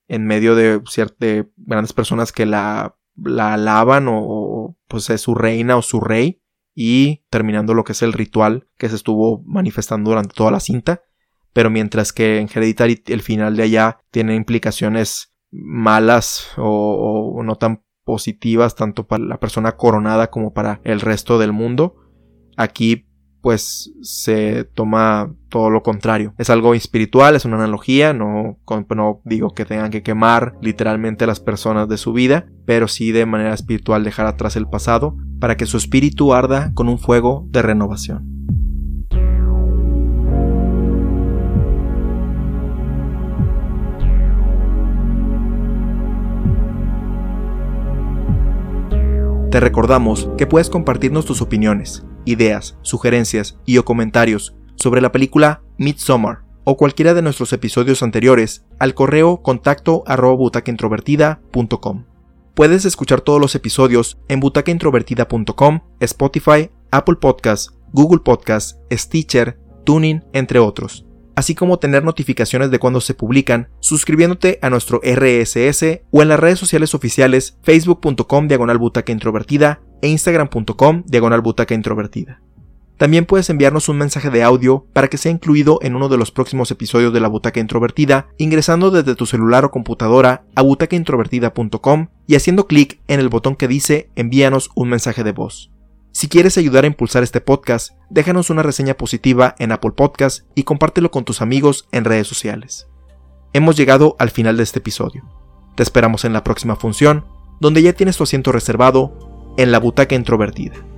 en medio de ciertas grandes personas que la, la alaban o, o pues es su reina o su rey, y terminando lo que es el ritual que se estuvo manifestando durante toda la cinta. Pero mientras que en Hereditary el final de allá tiene implicaciones malas o, o no tan positivas tanto para la persona coronada como para el resto del mundo, aquí pues se toma todo lo contrario. Es algo espiritual, es una analogía, no, no digo que tengan que quemar literalmente a las personas de su vida, pero sí de manera espiritual dejar atrás el pasado para que su espíritu arda con un fuego de renovación. Te recordamos que puedes compartirnos tus opiniones, ideas, sugerencias y o comentarios sobre la película Midsommar o cualquiera de nuestros episodios anteriores al correo contacto arroba butaca introvertida punto com. Puedes escuchar todos los episodios en butaca introvertida punto com, Spotify, Apple Podcasts, Google Podcasts, Stitcher, TuneIn, entre otros, así como tener notificaciones de cuando se publican suscribiéndote a nuestro R S S o en las redes sociales oficiales facebook punto com diagonal butaca introvertida e instagram punto com diagonal butaca introvertida. También puedes enviarnos un mensaje de audio para que sea incluido en uno de los próximos episodios de La Butaca Introvertida ingresando desde tu celular o computadora a butaca introvertida punto com y haciendo clic en el botón que dice envíanos un mensaje de voz. Si quieres ayudar a impulsar este podcast, déjanos una reseña positiva en Apple Podcasts y compártelo con tus amigos en redes sociales. Hemos llegado al final de este episodio. Te esperamos en la próxima función, donde ya tienes tu asiento reservado en La Butaca Introvertida.